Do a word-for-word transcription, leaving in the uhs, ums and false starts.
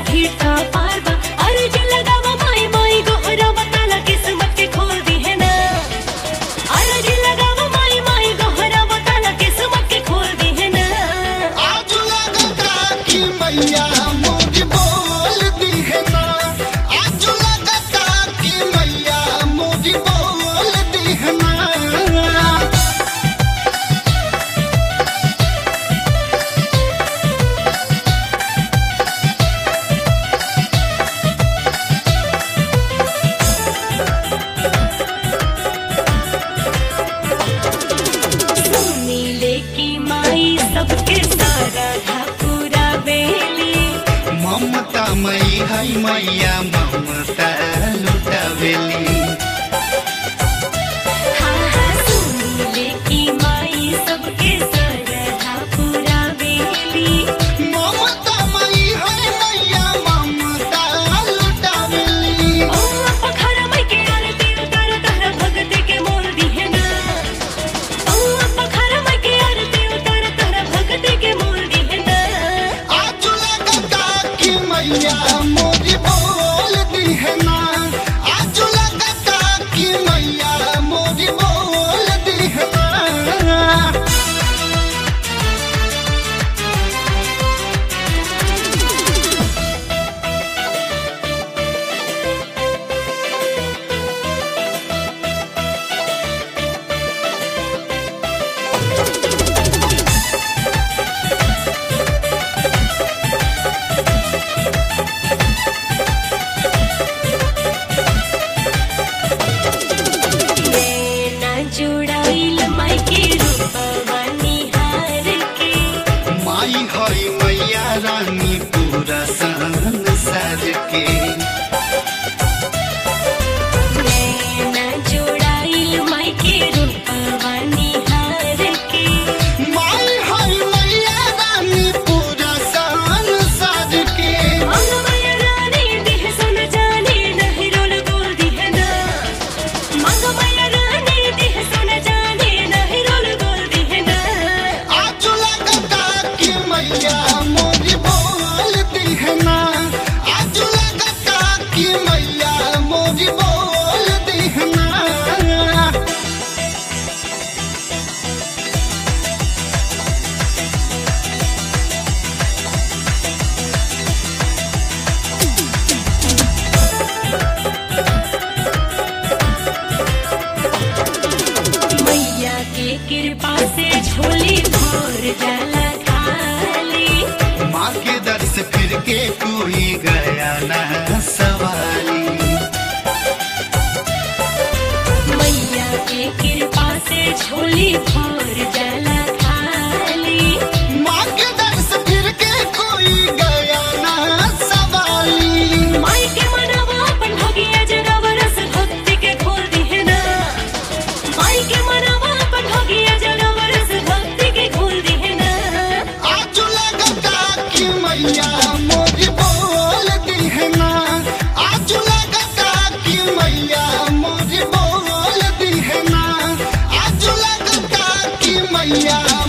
भीड़ का पारवा अर्ज लगावा माई माई गोहरा बताला किस्मत के खोल दी है ना अर्ज लगावा माई माई गोहरा बताला किस्मत के खोल दी है ना आज लगता कि मैया मोरी बोल दी है ना आज लगता कि मैया मोरी बोल दी है ना सबके सारा था पूरा बेली ममता मई है मैया ममता लुटावेली हाँ हाँ सुनीले की माई सबके सारा था पूरा बेली ममता मई है मैया ममता लुटावेली ओ पखरा मई के आरती उतार तारा भक्ति के मोल दी है ना ओ पखरा मई के आरती उतार तारा भक्ति के मोल दी है ना आज लगता कि मैया मोरी बोल दी है ना आज लगता कि मैया मोरी बोल दी है ना जुड़ाइल माई के रूपवा निहार के माई है मैया रानी पूरा संसार के नैना जुड़ाइल माई के रूपवा निहार के माई है मैया रानी पूरा संसार के मंगमय रानी देह सुन जाने नहीं रोल गोल दी है ना मंगमय रानी देह सुन जाने नहीं रोल गोल दी है ना आज लगता कि मैया मोरी बोल दी है ना आज लगता कि मैया मोरी बोल दी है ना मैया के कृपा से झोली भर जाला खाली माँ के दर से फिर के कोई गया ना सवाली मैया के कृपा से झोली भर जाला खाली माँ के दर से फिर के कोई गया ना सवाली माई के मनवा अपन भगिया जगावा रस भक्ति के खोल दी है ना माई के मनवा अपन भगिया जगावा रस भक्ति के खोल दी है ना आज लगता कि मैया मोरी बोल दी है ना आज लगता कि मैया मोरी बोल दी है ना आज लगता कि मैया